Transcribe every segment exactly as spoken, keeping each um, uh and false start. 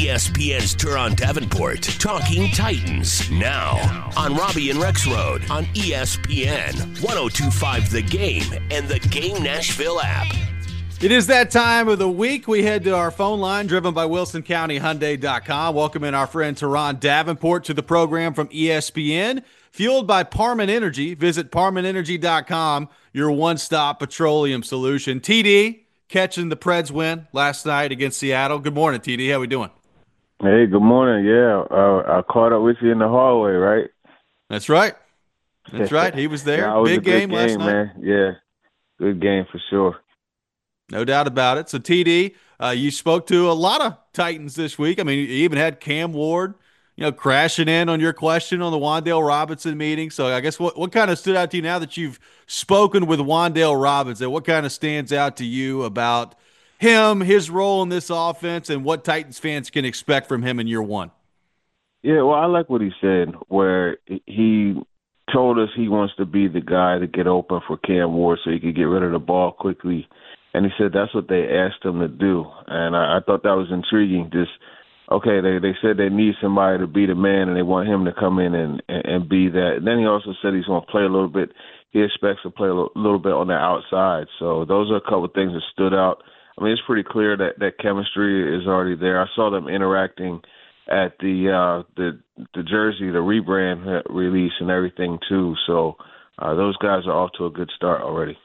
E S P N's Turon Davenport, Talking Titans, now on Robbie and Rex Road on E S P N, one oh two point five The Game, and the Game Nashville app. It is that time of the week. We head to our phone line, driven by Wilson County Hyundai dot com. Welcome in our friend Turon Davenport to the program from E S P N. Fueled by Parman Energy. Visit Parman Energy dot com, your one-stop petroleum solution. T D, catching the Preds win last night against Seattle. Good morning, T D. How we doing? Hey, good morning. Yeah, uh, I caught up with you in the hallway, right? That's right. That's right. He was there. Yeah, it was Big a good game, game last night. Man. Yeah, good game for sure. No doubt about it. So, T D, uh, you spoke to a lot of Titans this week. I mean, you even had Cam Ward, you know, crashing in on your question on the Wan'Dale Robinson meeting. So, I guess what, what kind of stood out to you now that you've spoken with Wan'Dale Robinson? What kind of stands out to you about him, his role in this offense, and what Titans fans can expect from him in year one? Yeah, well, I like what he said, where he told us he wants to be the guy to get open for Cam Ward so he could get rid of the ball quickly. And he said that's what they asked him to do. And I, I thought that was intriguing. Just, okay, they, they said they need somebody to be the man, and they want him to come in and, and, and be that. And then he also said he's going to play a little bit. He expects to play a little, little bit on the outside. So those are a couple of things that stood out. I mean, it's pretty clear that, that chemistry is already there. I saw them interacting at the uh, the the jersey, the rebrand release and everything, too. So uh, those guys are off to a good start already.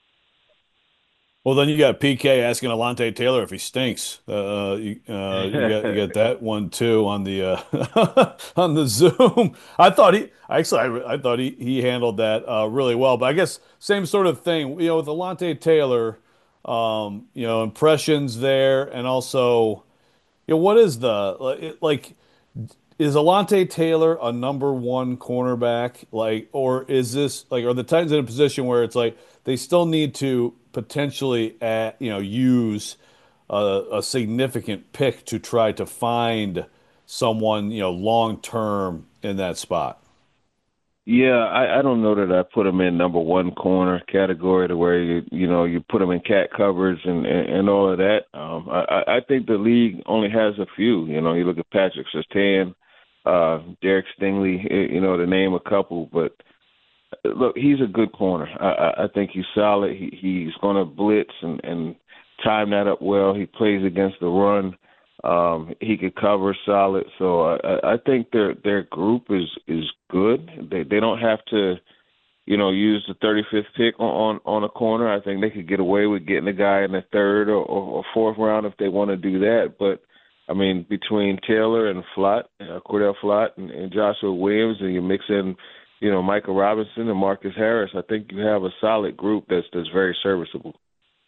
Well, then you got P K asking Alontae Taylor if he stinks. Uh, you, uh, you, got, you got that one too on the uh, on the Zoom. I thought he actually I, I thought he, he handled that uh, really well. But I guess same sort of thing. You know, with Alontae Taylor, um, you know, impressions there, and also, you know, what is the like? Is Alontae Taylor a number one cornerback? Like, or is this like, are the Titans in a position where it's like they still need to potentially, at, you know, use a, a significant pick to try to find someone, you know, long term in that spot? Yeah, I, I don't know that I put him in number one corner category to where you you know you put him in cat coverage and, and, and all of that. Um, I, I think the league only has a few. You know, you look at Patrick Surtain, uh, Derek Stingley, you know, to name a couple. But look, he's a good corner. I, I think he's solid. He, he's going to blitz and, and time that up well. He plays against the run. Um, he could cover solid. So I, I think their their group is, is good. They they don't have to, you know, use the thirty-fifth pick on, on, on a corner. I think they could get away with getting a guy in the third or, or, or fourth round if they want to do that. But I mean, between Taylor and Flott, uh, Cordell Flott and, and Joshua Williams, and you mix in, you know, Micah Robinson and Marcus Harris, I think you have a solid group that's that's very serviceable.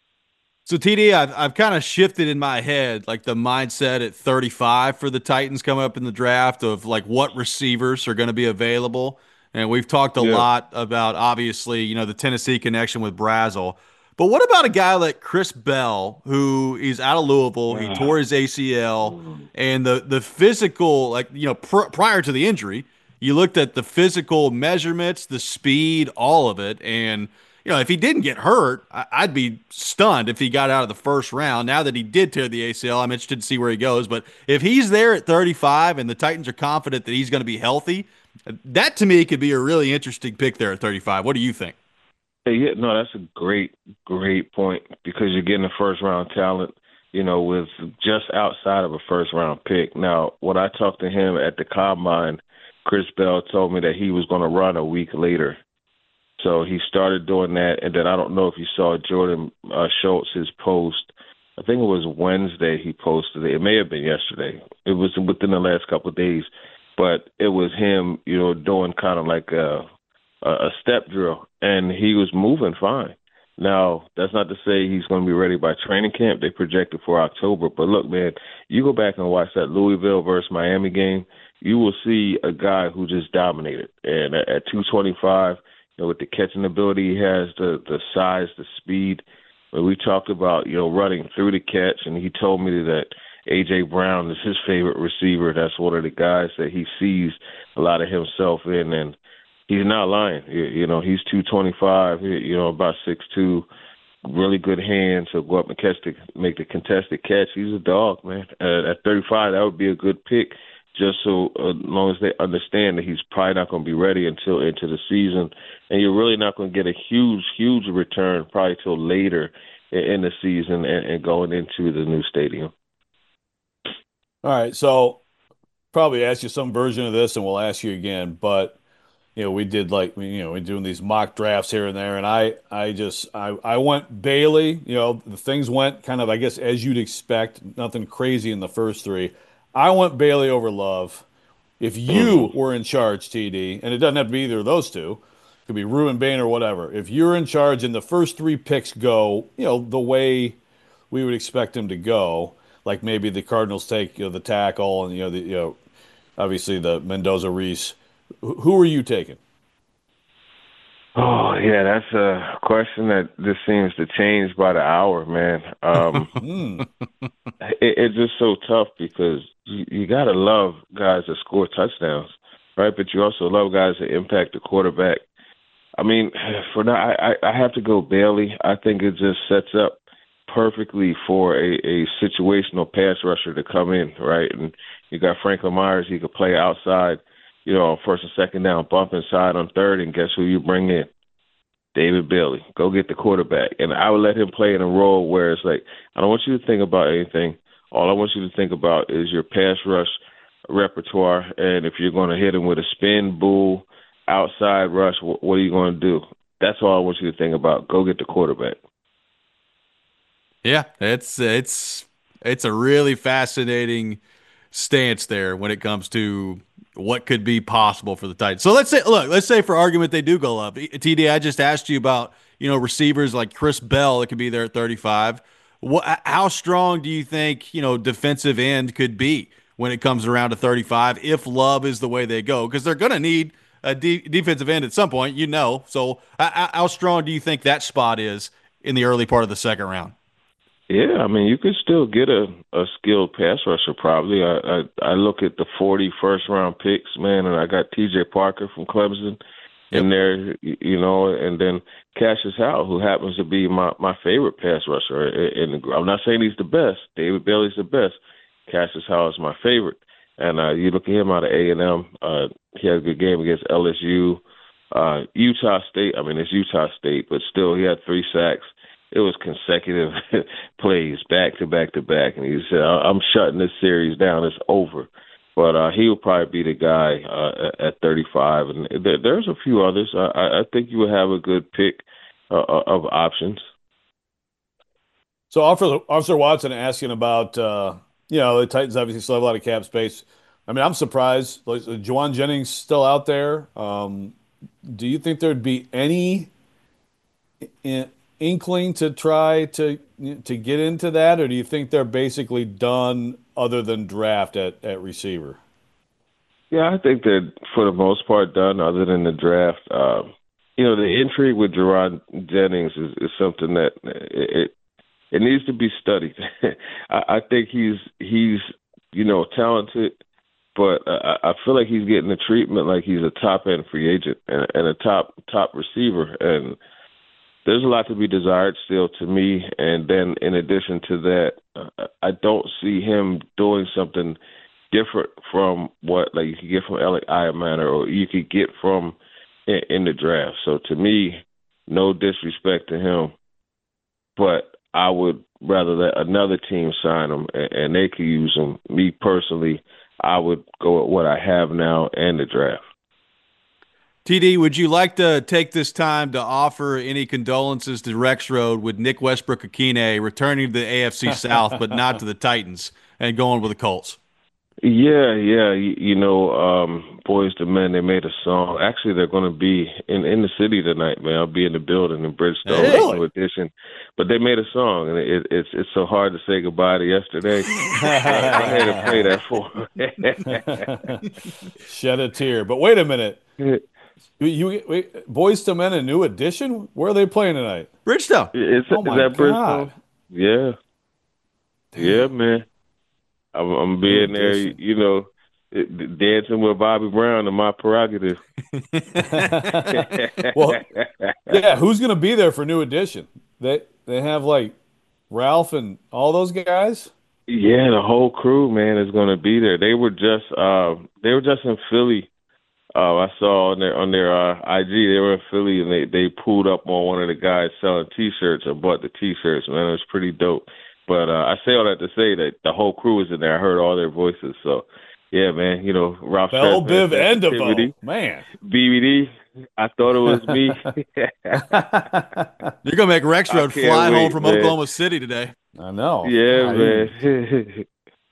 So, T D, I've, I've kind of shifted in my head, like the mindset at thirty-five for the Titans coming up in the draft of like what receivers are going to be available. And we've talked a Yeah. lot about, obviously, you know, the Tennessee connection with Brazel. But what about a guy like Chris Bell, who is out of Louisville? He tore his A C L, and the the physical, like, you know, pr- prior to the injury, you looked at the physical measurements, the speed, all of it, and you know, if he didn't get hurt, I- I'd be stunned if he got out of the first round. Now that he did tear the A C L, I'm interested to see where he goes. But if he's there at thirty-five and the Titans are confident that he's going to be healthy, that to me could be a really interesting pick there at thirty-five. What do you think? Hey, yeah, no, that's a great, great point because you're getting a first-round talent, you know, with just outside of a first-round pick. Now, when I talked to him at the Combine, Chris Bell told me that he was going to run a week later. So he started doing that, and then I don't know if you saw Jordan uh, Schultz's post. I think it was Wednesday he posted it. It may have been yesterday. It was within the last couple of days. But it was him, you know, doing kind of like a, a step drill, and he was moving fine. Now, that's not to say he's going to be ready by training camp. They projected for October. But, look, man, you go back and watch that Louisville versus Miami game, you will see a guy who just dominated. And at, at two twenty-five, you know, with the catching ability he has, the the size, the speed. But we talked about, you know, running through the catch, and he told me that A J. Brown is his favorite receiver. That's one of the guys that he sees a lot of himself in, and he's not lying. You, you know, he's two twenty-five, you know, about six two, really good hands. He'll go up and catch the make the contested catch. He's a dog, man. Uh, at thirty-five, that would be a good pick. Just so uh, long as they understand that he's probably not going to be ready until into the season, and you're really not going to get a huge, huge return probably till later in, in the season and, and going into the new stadium. All right, so probably ask you some version of this, and we'll ask you again. But you know, we did like you know, we're doing these mock drafts here and there, and I, I just, I, I went Bailey. You know, the things went kind of, I guess, as you'd expect. Nothing crazy in the first three. I went Bailey over Love. If you were in charge, T D, and it doesn't have to be either of those two, it could be Ruben Bain or whatever. If you're in charge and the first three picks go, you know, the way we would expect them to go, like maybe the Cardinals take you know, the tackle and you know the you know obviously the Mendoza Reese. Who are you taking? Oh yeah, that's a question that just seems to change by the hour, man. Um, mm. it, it's just so tough because you, you gotta love guys that score touchdowns, right? But you also love guys that impact the quarterback. I mean, for now, I, I have to go Bailey. I think it just sets up perfectly for a, a situational pass rusher to come in, right? And you got Franklin Myers, he could play outside, you know, on first and second down, bump inside on third, and guess who you bring in? David Bailey. Go get the quarterback. And I would let him play in a role where it's like, I don't want you to think about anything. All I want you to think about is your pass rush repertoire, and if you're going to hit him with a spin, bull, outside rush, what, what are you going to do? That's all I want you to think about. Go get the quarterback. Yeah, it's it's it's a really fascinating stance there when it comes to what could be possible for the Titans. So let's say, look, let's say for argument they do go up. T D, I just asked you about you know receivers like Chris Bell that could be there at thirty-five. What, how strong do you think you know defensive end could be when it comes around to thirty-five if Love is the way they go? Because they're going to need a de- defensive end at some point, you know. So how, how strong do you think that spot is in the early part of the second round? Yeah, I mean, you could still get a, a skilled pass rusher probably. I, I I look at the forty first-round picks, man, and I got T J Parker from Clemson Yep. in there, you know, and then Cassius Howell, who happens to be my, my favorite pass rusher. And I'm not saying he's the best. David Bailey's the best. Cassius Howell is my favorite. And uh, you look at him out of A and M. Uh, he had a good game against L S U. Uh, Utah State, I mean, it's Utah State, but still he had three sacks. It was consecutive plays, back to back to back. And he said, I'm shutting this series down. It's over. But uh, he will probably be the guy uh, at thirty-five. And there, there's a few others. I, I think you would have a good pick uh, of options. So Officer, Officer Watson asking about, uh, you know, the Titans obviously still have a lot of cap space. I mean, I'm surprised. Like, Juwan Jennings still out there. Um, do you think there'd be any in, inkling to try to to get into that, or do you think they're basically done other than draft at, at receiver? Yeah, I think they're, for the most part, done other than the draft. Um, you know, the intrigue with Juwan Jennings is, is something that it, it it needs to be studied. I, I think he's he's you know talented, but I, I feel like he's getting the treatment like he's a top end free agent and, and a top top receiver, and there's a lot to be desired still to me. And then in addition to that, uh, I don't see him doing something different from what like you could get from Alec Iamanair or you could get from in, in the draft. So to me, no disrespect to him, but I would rather let another team sign him and, and they could use him. Me personally, I would go with what I have now and the draft. T D, would you like to take this time to offer any condolences to Rexroad with Nick Westbrook-Akine returning to the A F C South, but not to the Titans, and going with the Colts? Yeah, yeah. You, you know, um, Boys to Men, they made a song. Actually, they're going to be in, in the city tonight, man. I'll be in the building in Bridgestone. Really? New Edition. But they made a song, and it, it's it's so hard to say goodbye to yesterday. I had to play that for Shed a tear. But wait a minute. You, you wait, Boys to Men, a New Edition? Where are they playing tonight? Bridgestone. Is, oh is my that God. Bridgestone? Yeah. Damn. Yeah, man. I'm, I'm being there, you know, dancing with Bobby Brown in my prerogative. Well, yeah, who's going to be there for New Edition? They they have like Ralph and all those guys. Yeah, the whole crew, man, is going to be there. They were just uh, they were just in Philly. Uh, I saw on their on their uh, I G they were in Philly and they they pulled up on one of the guys selling T-shirts. I bought the T-shirts, man. It was pretty dope. But uh, I say all that to say that the whole crew was in there. I heard all their voices. So yeah, man, you know Ralph Bell, Tresvant, Biv, and sensitivity, DeVoe. Man. B B D. I thought it was me. You're gonna make I Rexroad can't fly home wait, from man. Oklahoma City today. I know. Yeah, God, man.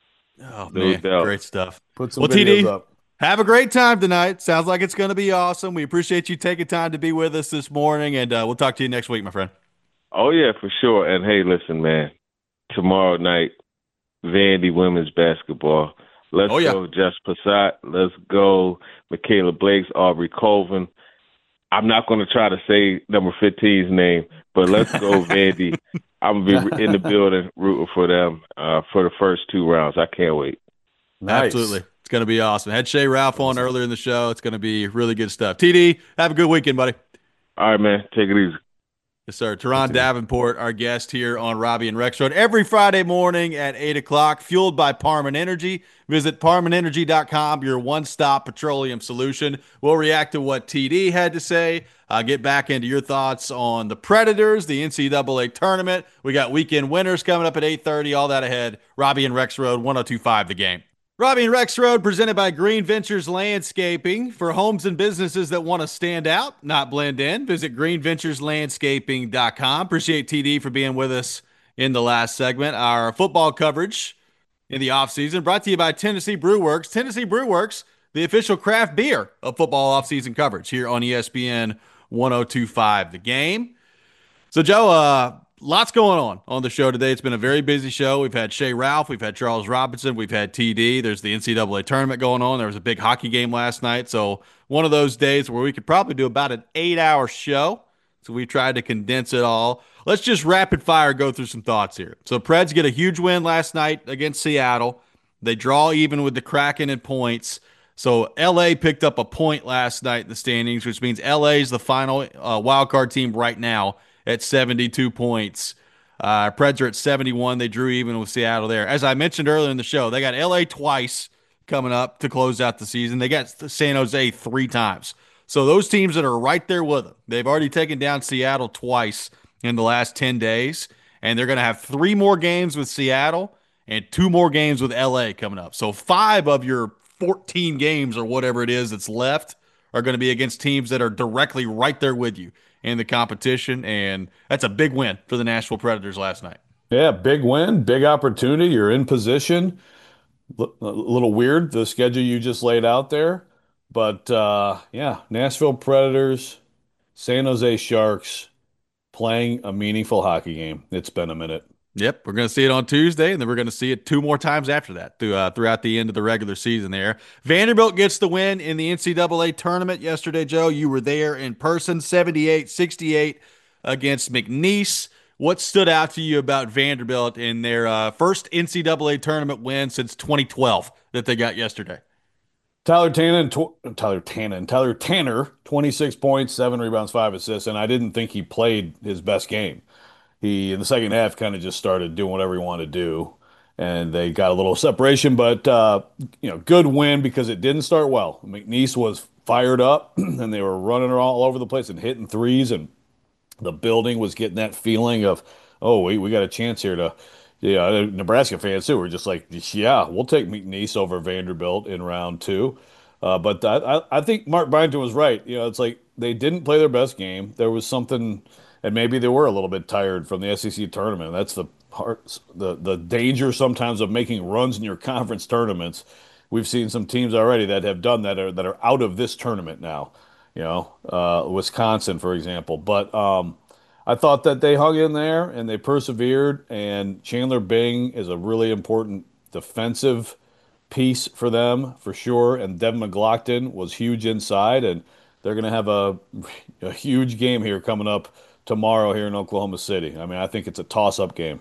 Oh No man, doubt. great stuff. Put some Well, videos T D, up. have a great time tonight. Sounds like it's going to be awesome. We appreciate you taking time to be with us this morning, and uh, we'll talk to you next week, my friend. Oh yeah, for sure. And hey, listen, man. Tomorrow night, Vandy women's basketball. Let's Oh, yeah. go, Jess Passat. Let's go, Michaela Blakes, Aubrey Colvin. I'm not going to try to say number fifteen's name, but let's go, Vandy. I'm going to be in the building rooting for them uh, for the first two rounds. I can't wait. Nice. Absolutely. It's going to be awesome. Had Shay Ralph on earlier in the show. It's going to be really good stuff. T D, have a good weekend, buddy. All right, man. Take it easy. Yes, sir. Teron Davenport, our guest here on Robbie and Rex Road, every Friday morning at eight o'clock, fueled by Parman Energy. Visit parman energy dot com, your one-stop petroleum solution. We'll react to what T D had to say, uh, get back into your thoughts on the Predators, the N C double A tournament. We got weekend winners coming up at eight thirty, all that ahead. Robbie and Rex Road, one oh two point five The Game. Robbie and Rex Road, presented by Green Ventures Landscaping. For homes and businesses that want to stand out, not blend in, visit green ventures landscaping dot com. Appreciate T D for being with us in the last segment. Our football coverage in the offseason brought to you by Tennessee Brew Works. Tennessee Brew Works, the official craft beer of football offseason coverage here on E S P N one oh two point five The Game. So, Joe, uh, lots going on on the show today. It's been a very busy show. We've had Shay Ralph. We've had Charles Robinson. We've had T D. There's the N C double A tournament going on. There was a big hockey game last night. So one of those days where we could probably do about an eight-hour show. So we tried to condense it all. Let's just rapid fire go through some thoughts here. So Preds get a huge win last night against Seattle. They draw even with the Kraken in points. So L A picked up a point last night in the standings, which means L A is the final uh, wild card team right now at seventy-two points. Uh, Preds are at seventy-one. They drew even with Seattle there. As I mentioned earlier in the show, they got L A twice coming up to close out the season. They got San Jose three times. So those teams that are right there with them, they've already taken down Seattle twice in the last ten days, and they're going to have three more games with Seattle and two more games with L A coming up. So five of your fourteen games or whatever it is that's left are going to be against teams that are directly right there with you in the competition, and that's a big win for the Nashville Predators last night. Yeah, big win, big opportunity. You're in position. L- a little weird, the schedule you just laid out there. But uh, yeah, Nashville Predators, San Jose Sharks playing a meaningful hockey game. It's been a minute. Yep, we're going to see it on Tuesday, and then we're going to see it two more times after that through, uh, throughout the end of the regular season there. Vanderbilt gets the win in the N C double A tournament yesterday, Joe. You were there in person, seventy-eight sixty-eight against McNeese. What stood out to you about Vanderbilt in their uh, first N C double A tournament win since twenty twelve that they got yesterday? Tyler Tanner, tw- Tyler Tanner, Tyler Tanner, twenty-six points, seven rebounds, five assists, and I didn't think he played his best game. He, in the second half, kind of just started doing whatever he wanted to do, and they got a little separation, but, uh, you know, good win because it didn't start well. McNeese was fired up, and they were running all over the place and hitting threes, and the building was getting that feeling of, oh, we, we got a chance here to, yeah, Nebraska fans too were just like, yeah, we'll take McNeese over Vanderbilt in round two. Uh, but I, I, I think Mark Byington was right. You know, it's like they didn't play their best game. There was something, and maybe they were a little bit tired from the S E C tournament. That's the part, the the danger sometimes of making runs in your conference tournaments. We've seen some teams already that have done that are that are out of this tournament now. You know, uh, Wisconsin, for example. But um, I thought that they hung in there and they persevered. And Chandler Bing is a really important defensive piece for them for sure. And Devin McLaughlin was huge inside, and they're going to have a, a huge game here coming up tomorrow here in Oklahoma City. I mean, I think it's a toss-up game.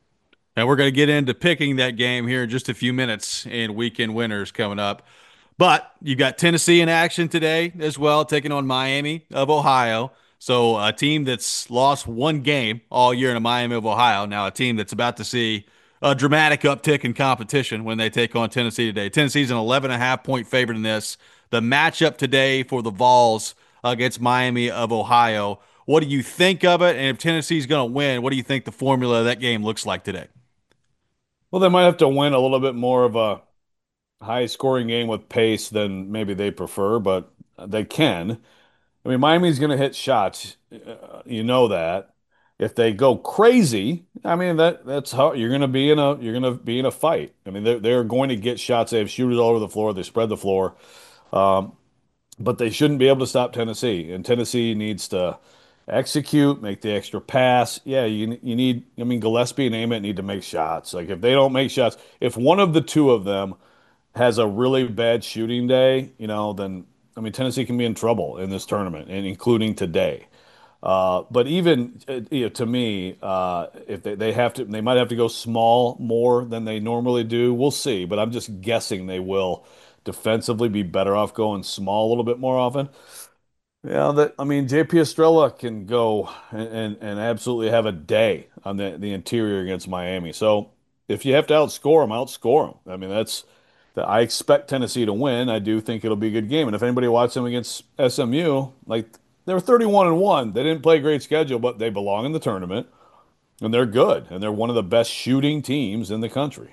And we're going to get into picking that game here in just a few minutes in weekend winners coming up. But you got Tennessee in action today as well, taking on Miami of Ohio. So a team that's lost one game all year in the Miami of Ohio, now a team that's about to see a dramatic uptick in competition when they take on Tennessee today. Tennessee's an eleven and a half point favorite in this. The matchup today for the Vols against Miami of Ohio. What do you think of it? And if Tennessee's going to win, what do you think the formula of that game looks like today? Well, they might have to win a little bit more of a high scoring game with pace than maybe they prefer, but they can. I mean, Miami's going to hit shots. Uh, you know that. If they go crazy, I mean that that's how you're going to be in a you're going to be in a fight. I mean, they're they're going to get shots. They have shooters all over the floor. They spread the floor, um, but they shouldn't be able to stop Tennessee. And Tennessee needs to execute, make the extra pass. Yeah, you you need. I mean, Gillespie and Ament need to make shots. Like if they don't make shots, if one of the two of them has a really bad shooting day, you know, then I mean Tennessee can be in trouble in this tournament, and including today. Uh, but even uh, you know, to me, uh, if they, they have to, they might have to go small more than they normally do. We'll see, but I'm just guessing they will defensively be better off going small a little bit more often. Yeah, that I mean, J P Estrella can go and, and, and absolutely have a day on the, the interior against Miami. So if you have to outscore them, outscore them. I mean, that's that I expect Tennessee to win. I do think it'll be a good game. And if anybody watched them against S M U, like they were thirty-one and one. They didn't play a great schedule, but they belong in the tournament and they're good. And they're one of the best shooting teams in the country.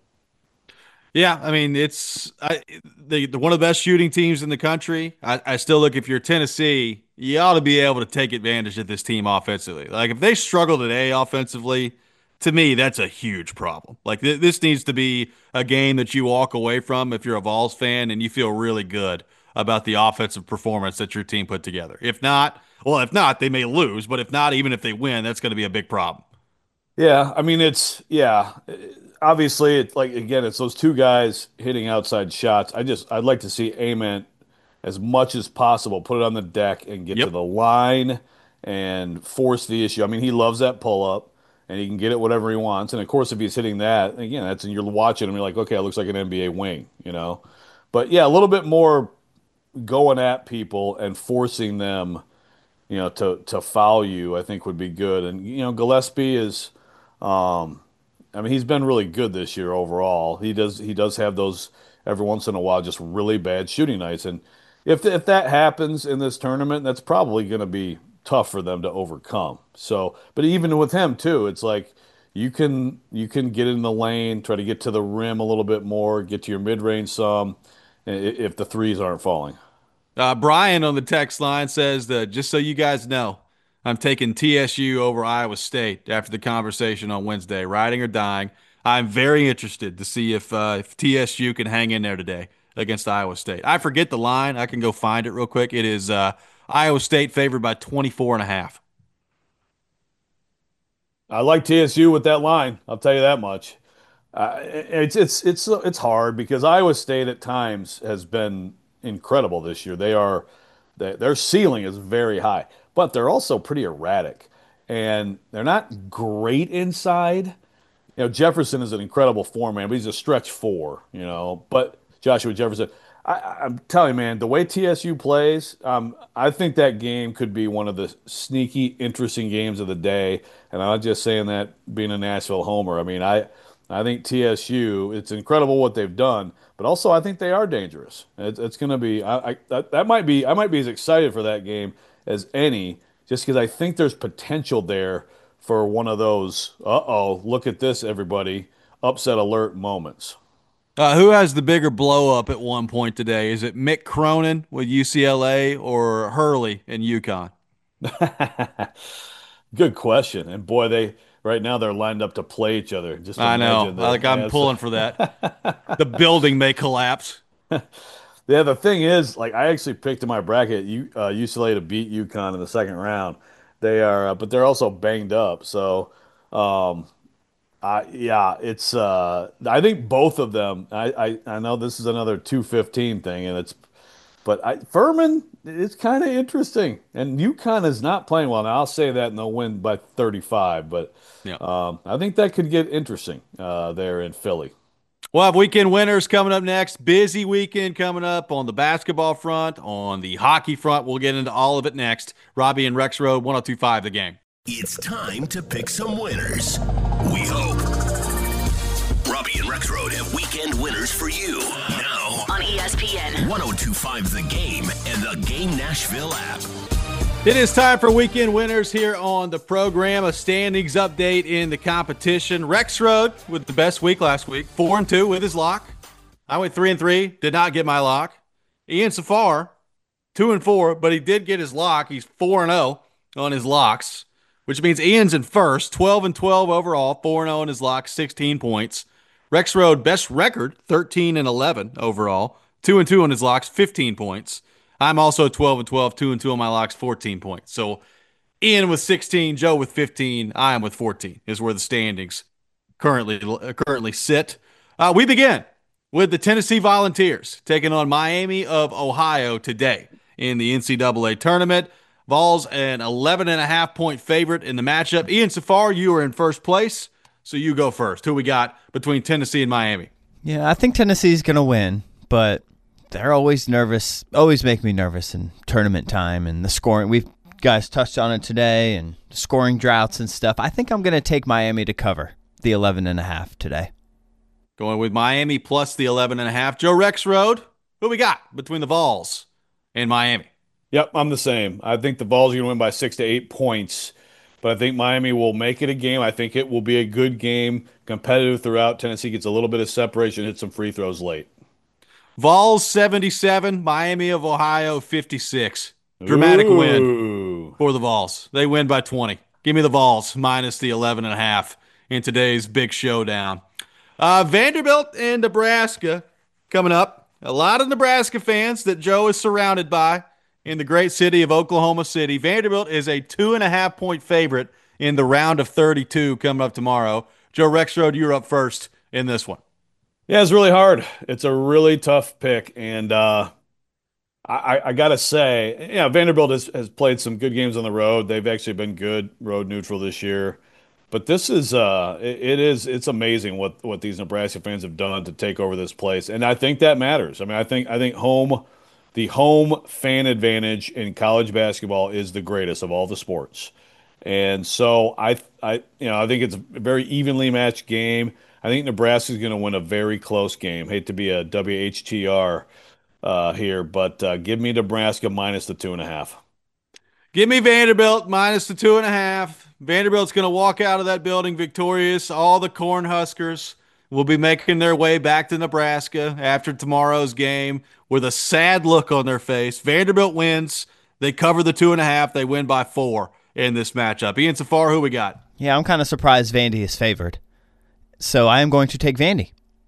Yeah, I mean it's I, the, the one of the best shooting teams in the country. I, I still look if you're Tennessee, you ought to be able to take advantage of this team offensively. Like if they struggle today offensively, to me that's a huge problem. Like th this needs to be a game that you walk away from if you're a Vols fan and you feel really good about the offensive performance that your team put together. If not, well, if not, they may lose, but if not, even if they win, that's going to be a big problem. Yeah, I mean it's yeah. Obviously, it's like again, it's those two guys hitting outside shots. I just I'd like to see Ament as much as possible put it on the deck and get to Yep. the line and force the issue. I mean, he loves that pull up and he can get it whatever he wants. And of course, if he's hitting that, again, that's and you're watching him, you're like, okay, it looks like an N B A wing, you know. But yeah, a little bit more going at people and forcing them, you know, to to foul you, I think would be good. And you know, Gillespie is. Um, I mean, he's been really good this year overall. He does he does have those every once in a while just really bad shooting nights, and if if that happens in this tournament, that's probably going to be tough for them to overcome. So, but even with him too, it's like you can you can get in the lane, try to get to the rim a little bit more, get to your mid range some, i- if the threes aren't falling. Uh, Brian on the text line says that just so you guys know, I'm taking T S U over Iowa State after the conversation on Wednesday, riding or dying. I'm very interested to see if uh, if T S U can hang in there today against Iowa State. I forget the line. I can go find it real quick. It is uh, Iowa State favored by twenty-four and a half. I like T S U with that line. I'll tell you that much. Uh, it's it's it's it's hard because Iowa State at times has been incredible this year. They are they, their ceiling is very high, but they're also pretty erratic, and they're not great inside. You know, Jefferson is an incredible four man, but he's a stretch four, you know. But Joshua Jefferson, I, I- am telling you, man, the way T S U plays, um, I think that game could be one of the sneaky, interesting games of the day. And I'm not just saying that being a Nashville homer. I mean, I, I think T S U, it's incredible what they've done, but also I think they are dangerous. It's, it's going to be, I, I that, that might be, I might be as excited for that game as any, just because I think there's potential there for one of those, uh-oh, look at this, everybody, upset alert moments. Uh, who has the bigger blow up at one point today? Is it Mick Cronin with U C L A or Hurley in UConn? Good question. And boy, they right now they're lined up to play each other. Just I know. imagine the Like I'm yeah, so- pulling for that. The building may collapse. yeah, the thing is, like I actually picked in my bracket U, uh, U C L A to beat UConn in the second round. They are, uh, but they're also banged up. So, um, I yeah, it's uh, I think both of them. I, I I know this is another two fifteen thing, and it's but I, Furman, it's kind of interesting. And UConn is not playing well. Now, I'll say that and they'll win by thirty-five. But Yeah. um, I think that could get interesting uh, there in Philly. We'll have weekend winners coming up next. Busy weekend coming up on the basketball front, on the hockey front. We'll get into all of it next. Robbie and Rexroad, one oh two point five The Game. It's time to pick some winners. We hope. Robbie and Rexroad have weekend winners for you now on E S P N one oh two point five The Game and the Game Nashville app. It is time for weekend winners here on the program. A standings update in the competition. Rexroad with the best week last week, four and two with his lock. I went three and three, did not get my lock. Ian Safar, two and four, but he did get his lock. He's four and zero on his locks, which means Ian's in first, twelve and twelve overall, four and zero in his lock, sixteen points. Rexroad best record, thirteen and eleven overall, two and two on his locks, fifteen points. I'm also twelve and twelve, two and two on my locks, fourteen points. So Ian with sixteen, Joe with fifteen, I am with fourteen is where the standings currently currently sit. Uh, we begin with the Tennessee Volunteers taking on Miami of Ohio today in the N C double A tournament. Vols an eleven and a half point favorite in the matchup. Ian Safar, you are in first place, so you go first. Who we got between Tennessee and Miami? Yeah, I think Tennessee's going to win, but they're always nervous, always make me nervous in tournament time and the scoring. We've guys touched on it today and scoring droughts and stuff. I think I'm going to take Miami to cover the eleven and a half today. Going with Miami plus the eleven and a half. Joe Rexroad, who we got between the Vols and Miami? Yep, I'm the same. I think the Vols are going to win by six to eight points, but I think Miami will make it a game. I think it will be a good game, competitive throughout. Tennessee gets a little bit of separation, hit some free throws late. Vols seventy-seven, Miami of Ohio fifty-six. Dramatic Ooh. win for the Vols. They win by twenty. Give me the Vols minus the eleven and a half in today's big showdown. Uh, Vanderbilt and Nebraska coming up. A lot of Nebraska fans that Joe is surrounded by in the great city of Oklahoma City. Vanderbilt is a two and a half point favorite in the round of thirty-two coming up tomorrow. Joe Rexroad, you're up first in this one. Yeah, it's really hard. It's a really tough pick, and uh, I, I got to say, yeah, Vanderbilt has, has played some good games on the road. They've actually been good road neutral this year, but this is uh, it, it is it's amazing what what these Nebraska fans have done to take over this place, and I think that matters. I mean, I think I think home, the home fan advantage in college basketball is the greatest of all the sports, and so I I you know I think it's a very evenly matched game. I think Nebraska's going to win a very close game. Hate to be a W H T R uh, here, but uh, give me Nebraska minus the two and a half. Give me Vanderbilt minus the two and a half. Vanderbilt's going to walk out of that building victorious. All the Cornhuskers will be making their way back to Nebraska after tomorrow's game with a sad look on their face. Vanderbilt wins. They cover the two and a half. They win by four in this matchup. Ian Safar, who we got? Yeah, I'm kind of surprised Vandy is favored. So I am going to take Vandy.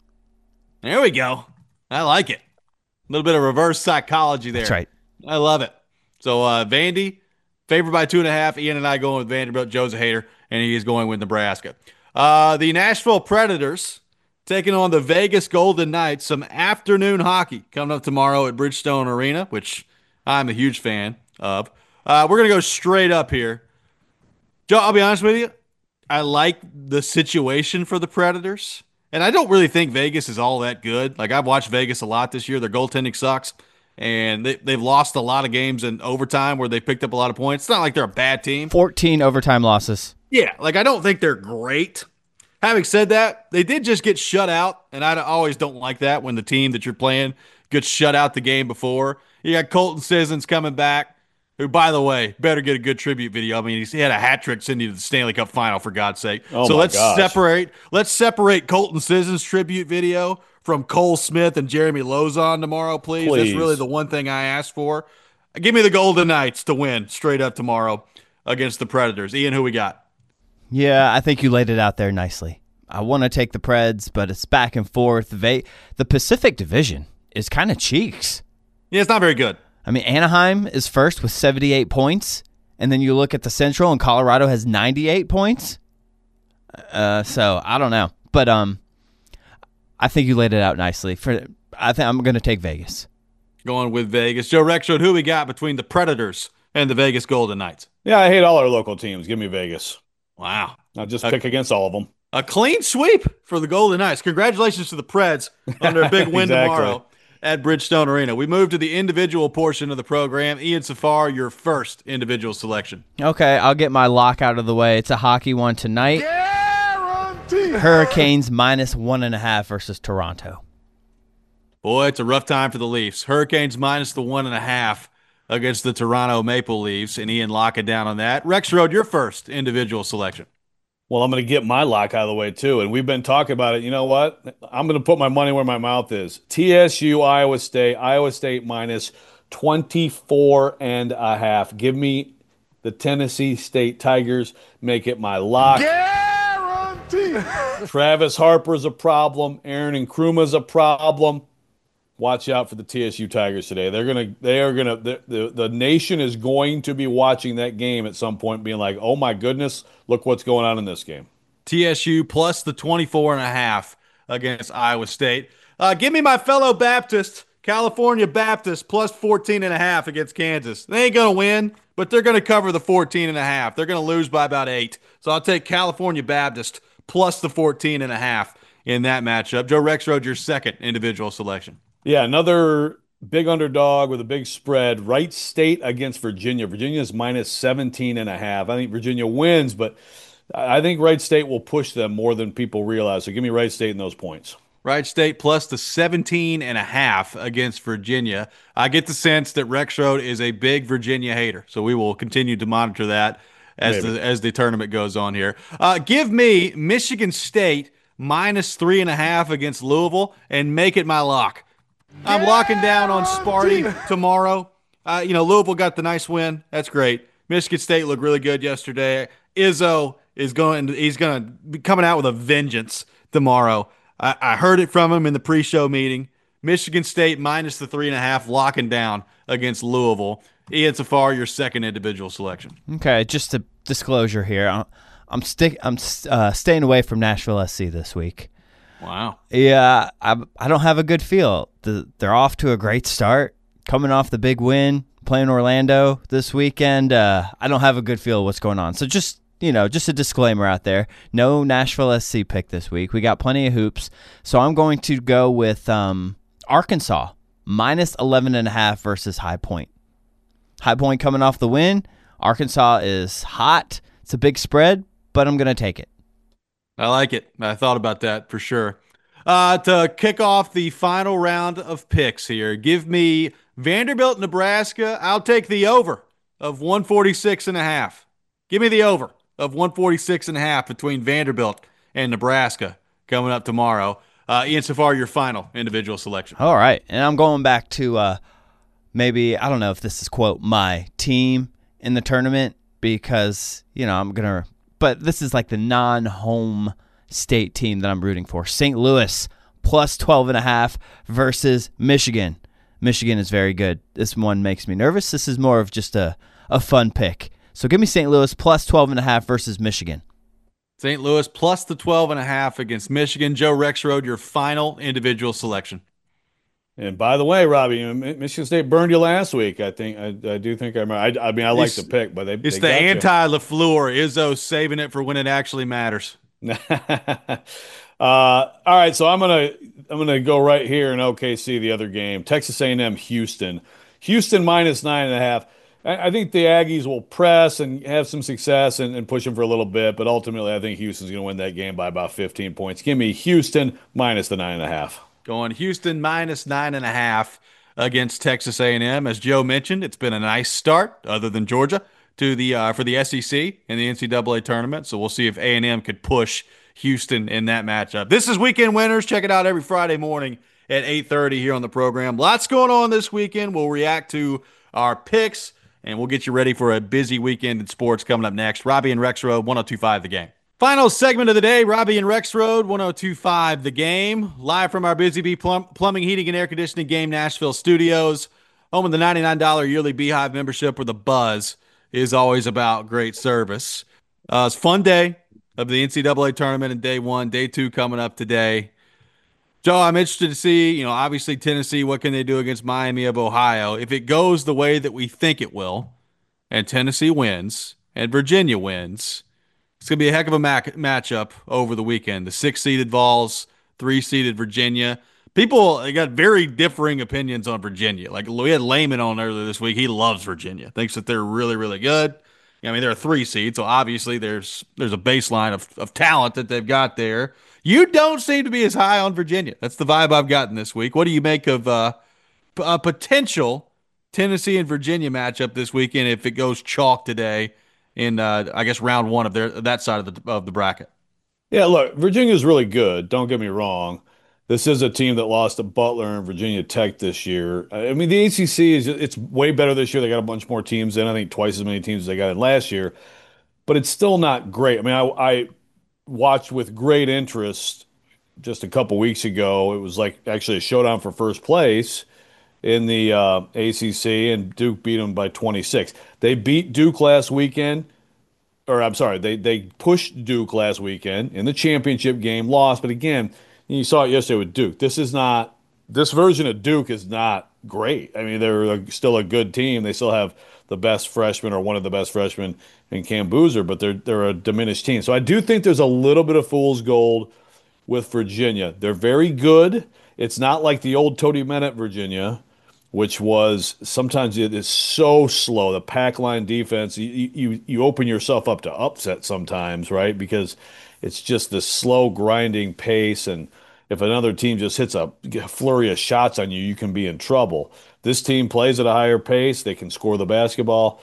There we go. I like it. A little bit of reverse psychology there. That's right. I love it. So uh, Vandy, favored by two and a half. Ian and I going with Vanderbilt. Joe's a hater, and he is going with Nebraska. Uh, the Nashville Predators taking on the Vegas Golden Knights. Some afternoon hockey coming up tomorrow at Bridgestone Arena, which I'm a huge fan of. Uh, we're going to go straight up here. Joe, I'll be honest with you. I like the situation for the Predators, and I don't really think Vegas is all that good. Like, I've watched Vegas a lot this year. Their goaltending sucks, and they, they've lost a lot of games in overtime where they picked up a lot of points. It's not like they're a bad team. fourteen overtime losses. Yeah, like, I don't think they're great. Having said that, they did just get shut out, and I always don't like that when the team that you're playing gets shut out the game before. You got Colton Sissons coming back. Who, by the way, better get a good tribute video. I mean, he's, he had a hat trick sending you to the Stanley Cup final, for God's sake. Oh so my let's gosh. separate. Let's separate Colton Sissons' tribute video from Cole Smith and Jeremy Lozon tomorrow, please. Please. That's really the one thing I asked for. Give me the Golden Knights to win straight up tomorrow against the Predators. Ian, who we got? Yeah, I think you laid it out there nicely. I want to take the Preds, but it's back and forth. They, the Pacific Division is kind of cheeks. Yeah, it's not very good. I mean, Anaheim is first with seventy-eight points, and then you look at the Central, and Colorado has ninety-eight points. Uh, so I don't know, but um, I think you laid it out nicely. For I think I'm going to take Vegas. Going with Vegas. Joe Rexroad, who we got between the Predators and the Vegas Golden Knights? Yeah, I hate all our local teams. Give me Vegas. Wow. I'll just Okay. pick against all of them. A clean sweep for the Golden Knights. Congratulations to the Preds on their big win Exactly. tomorrow at Bridgestone Arena. We move to the individual portion of the program. Ian Safar, your first individual selection. Okay, I'll get my lock out of the way. It's a hockey one tonight. Guarantee. Hurricanes minus one and a half versus Toronto. Boy, it's a rough time for the Leafs. Hurricanes minus the one and a half against the Toronto Maple Leafs, and Ian lock it down on that. Rex Road, your first individual selection. Well, I'm going to get my lock out of the way, too. And we've been talking about it. You know what? I'm going to put my money where my mouth is. T S U, Iowa State, Iowa State minus twenty-four and a half. Give me the Tennessee State Tigers. Make it my lock. Guarantee. Travis Harper's a problem. Aaron Nkruma's a problem. Watch out for the T S U Tigers today. They're gonna, they are gonna, the, the the nation is going to be watching that game at some point, being like, "Oh my goodness, look what's going on in this game." T S U plus the twenty-four and a half against Iowa State. Uh, give me my fellow Baptist, California Baptist, plus fourteen and a half against Kansas. They ain't gonna win, but they're gonna cover the fourteen and a half. They're gonna lose by about eight. So I'll take California Baptist plus the fourteen and a half in that matchup. Joe Rexrode, your second individual selection. Yeah, another big underdog with a big spread. Wright State against Virginia. Virginia is minus seventeen and a half. I think Virginia wins, but I think Wright State will push them more than people realize. So give me Wright State in those points. Wright State plus the seventeen and a half against Virginia. I get the sense that Rexrode is a big Virginia hater, so we will continue to monitor that as Maybe. the as the tournament goes on here. Uh, give me Michigan State minus three and a half against Louisville and make it my lock. I'm locking down on Sparty tomorrow. Uh, you know, Louisville got the nice win. That's great. Michigan State looked really good yesterday. Izzo is going. He's going to be coming out with a vengeance tomorrow. I, I heard it from him in the pre-show meeting. Michigan State minus the three and a half, locking down against Louisville. Ian Safar, your second individual selection. Okay, just a disclosure here. I'm I'm stick I'm uh, staying away from Nashville S C this week. Wow. Yeah, I I don't have a good feel. The, they're off to a great start, coming off the big win, playing Orlando this weekend. Uh, I don't have a good feel of what's going on. So just, you know, just a disclaimer out there. No Nashville S C pick this week. We got plenty of hoops. So I'm going to go with um, Arkansas, minus eleven and a half versus High Point. High Point coming off the win. Arkansas is hot. It's a big spread, but I'm going to take it. I like it. I thought about that for sure. Uh, to kick off the final round of picks here, give me Vanderbilt, Nebraska. I'll take the over of one forty-six and a half. Give me the over of one forty-six and a half between Vanderbilt and Nebraska coming up tomorrow. Uh, Ian Safar, your final individual selection. All right. And I'm going back to uh, maybe, I don't know if this is, quote, my team in the tournament because, you know, I'm going to, but this is like the non-home state team that I'm rooting for. Saint Louis plus twelve and a half versus Michigan. Michigan is very good. This one makes me nervous. This is more of just a, a fun pick. So give me Saint Louis plus twelve and a half versus Michigan. Saint Louis plus the twelve and a half against Michigan. Joe Rexrode, your final individual selection. And by the way, Robbie, Michigan State burned you last week. I think I, I do think I remember. I, I mean, I like It's- the pick, but they It's they the got you. anti-LaFleur. Izzo saving it for when it actually matters. uh, all right, so I'm gonna I'm gonna go right here in O K C. The other game, Texas A and M, Houston. Houston minus nine and a half. I, I think the Aggies will press and have some success and, and push them for a little bit, but ultimately, I think Houston's gonna win that game by about fifteen points. Give me Houston minus the nine and a half. Going Houston minus nine and a half against Texas A and M. As Joe mentioned, it's been a nice start, other than Georgia, to the uh, for the S E C in the N C double A tournament. So we'll see if A and M could push Houston in that matchup. This is Weekend Winners. Check it out every Friday morning at eight thirty here on the program. Lots going on this weekend. We'll react to our picks, and we'll get you ready for a busy weekend in sports coming up next. Robbie and Rexrode, one oh two point five The Game. Final segment of the day, Robbie and Rexrode, one oh two point five The Game. Live from our Busy Bee Plum- Plumbing, Heating, and Air Conditioning Game Nashville studios. Home of the ninety-nine dollars yearly Beehive membership where the buzz is always about great service. Uh, it's a fun day of the N C double A tournament in day one. Day two coming up today. Joe, I'm interested to see, you know, obviously Tennessee, what can they do against Miami of Ohio? If it goes the way that we think it will, and Tennessee wins, and Virginia wins, It's going to be a heck of a mac- matchup over the weekend. The six-seeded Vols, three-seeded Virginia. People they got very differing opinions on Virginia. Like we had Lehman on earlier this week. He loves Virginia. Thinks that they're really, really good. I mean, they're a three seed, so obviously there's there's a baseline of, of talent that they've got there. You don't seem to be as high on Virginia. That's the vibe I've gotten this week. What do you make of uh, p- a potential Tennessee and Virginia matchup this weekend if it goes chalk today in uh, I guess round one of their that side of the of the bracket? Yeah, look, Virginia's really good. Don't get me wrong. This is a team that lost to Butler and Virginia Tech this year. I mean, the A C C is it's way better this year. They got a bunch more teams in. I think twice as many teams as they got in last year, but it's still not great. I mean, I, I watched with great interest just a couple weeks ago. It was like actually a showdown for first place in the uh, A C C, and Duke beat them by twenty-six. They beat Duke last weekend. Or I'm sorry, they they pushed Duke last weekend in the championship game, lost. But again, you saw it yesterday with Duke. This is not this version of Duke is not great. I mean, they're a, still a good team. They still have the best freshman or one of the best freshmen in Cam Boozer, but they're they're a diminished team. So I do think there's a little bit of fool's gold with Virginia. They're very good. It's not like the old Tony Bennett Virginia, which was sometimes it is so slow. The pack line defense, you, you you open yourself up to upset sometimes, right? Because it's just this slow grinding pace, and if another team just hits a flurry of shots on you, you can be in trouble. This team plays at a higher pace. They can score the basketball.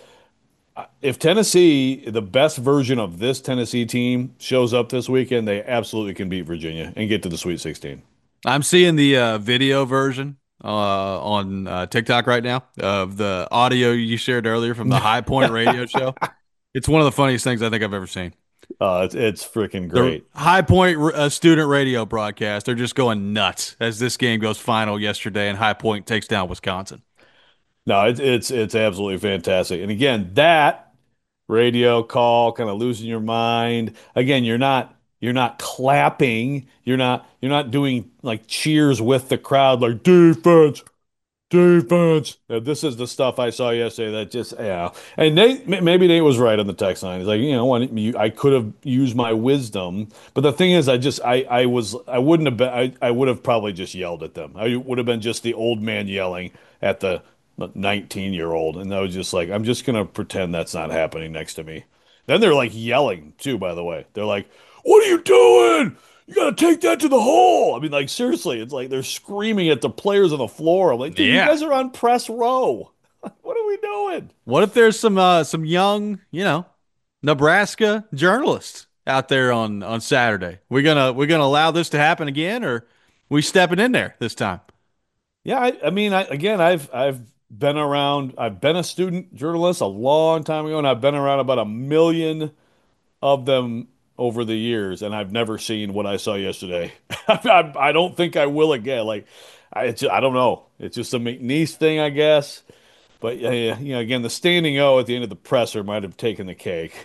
If Tennessee, the best version of this Tennessee team, shows up this weekend, they absolutely can beat Virginia and get to the Sweet sixteen. I'm seeing the uh, video version uh, on uh, TikTok right now of the audio you shared earlier from the High Point radio show. It's one of the funniest things I think I've ever seen. Uh, it's, it's freaking great. The High Point uh, student radio broadcast, they're just going nuts as this game goes final yesterday and High Point takes down Wisconsin. No, it's it's it's absolutely fantastic. And again, that radio call, kind of losing your mind. Again, you're not you're not clapping. You're not you're not doing like cheers with the crowd like defense, defense. Now, this is the stuff I saw yesterday that just yeah. And Nate, maybe Nate was right on the text line. He's like, you know, when you, I could have used my wisdom, but the thing is, I just I I was I wouldn't have been I I would have probably just yelled at them. I would have been just the old man yelling at the nineteen year old, and I was just like, I'm just gonna pretend that's not happening next to me. Then they're like yelling too, by the way. They're like, what are you doing? You gotta take that to the hole. I mean, like, seriously, it's like they're screaming at the players on the floor. I'm like, dude, Yeah. you guys are on press row. What are we doing? What if there's some uh, some young, you know, Nebraska journalists out there on on Saturday? We're gonna we're gonna allow this to happen again, or we stepping in there this time? Yeah, I, I mean, I, again, I've I've been around. I've been a student journalist a long time ago, and I've been around about a million of them over the years, and I've never seen what I saw yesterday. I, I don't think I will again. Like, I it's, I don't know. It's just a McNeese thing, I guess. But yeah, yeah, you know, again, the standing O at the end of the presser might have taken the cake.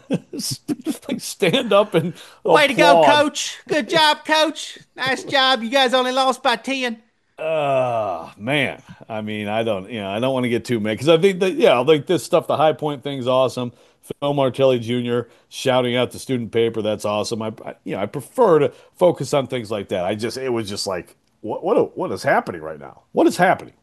Like stand up and Way to go, applaud. coach. Good job, coach. Nice job. You guys only lost by ten. Uh man, I mean, I don't, you know, I don't want to get too mad because I think that, yeah, I think this stuff, the High Point thing's awesome. Phil Martelli Junior shouting out the student paper, that's awesome. I, I, you know, I prefer to focus on things like that. I just, it was just like, what, what, what is happening right now? What is happening?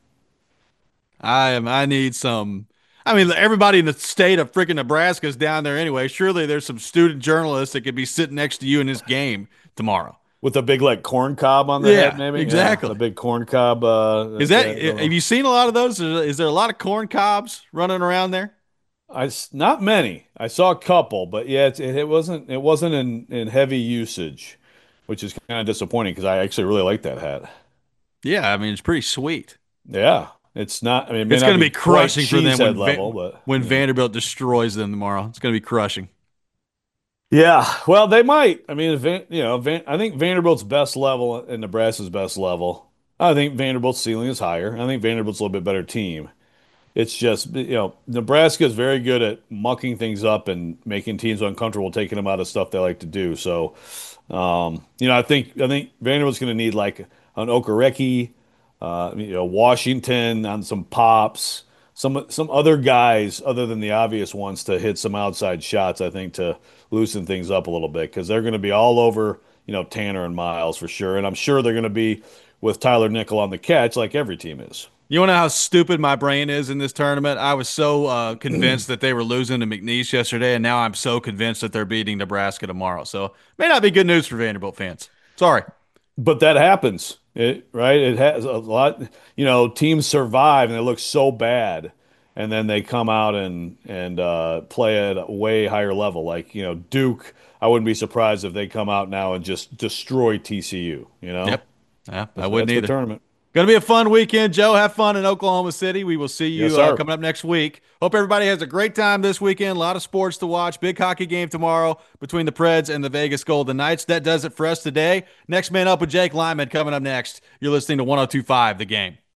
I am. I need some. I mean, everybody in the state of freaking Nebraska is down there anyway. Surely there's some student journalists that could be sitting next to you in this game tomorrow. With a big like corn cob on the Yeah, head, maybe. exactly. Yeah, a big corn cob. Uh, Is that? uh, Have you seen a lot of those? Is is there a lot of corn cobs running around there? I s- not many. I saw a couple, but yeah, it, it wasn't it wasn't in in heavy usage, which is kind of disappointing because I actually really like that hat. Yeah, I mean it's pretty sweet. Yeah, it's not. I mean, it may It's not going to be be crushing quite for them when cheesehead Va- level, but when yeah. Vanderbilt destroys them tomorrow. It's going to be crushing. Yeah, well, they might. I mean, Van, you know, Van, I think Vanderbilt's best level and Nebraska's best level. I think Vanderbilt's ceiling is higher. I think Vanderbilt's a little bit better team. It's just, you know, Nebraska is very good at mucking things up and making teams uncomfortable, taking them out of stuff they like to do. So, um, you know, I think I think Vanderbilt's going to need like an Okereke, uh, you know, Washington on some pops, some some other guys other than the obvious ones to hit some outside shots, I think, to loosen things up a little bit because they're going to be all over, you know, Tanner and Miles for sure. And I'm sure they're going to be with Tyler Nickel on the catch like every team is. You want to know how stupid my brain is in this tournament? I was so uh, convinced that they were losing to McNeese yesterday, and now I'm so convinced that they're beating Nebraska tomorrow. So may not be good news for Vanderbilt fans. Sorry. But that happens, it, right? It has a lot. You know, teams survive and they look so bad, and then they come out and and uh, play at a way higher level. Like, you know, Duke. I wouldn't be surprised if they come out now and just destroy T C U. You know. Yep. Yeah, I That's, wouldn't that's either. the tournament. Going to be a fun weekend, Joe. Have fun in Oklahoma City. We will see you Yes, uh, sir. coming up next week. Hope everybody has a great time this weekend. A lot of sports to watch. Big hockey game tomorrow between the Preds and the Vegas Golden Knights. That does it for us today. Next Man Up with Jake Lyman coming up next. You're listening to one oh two point five The Game.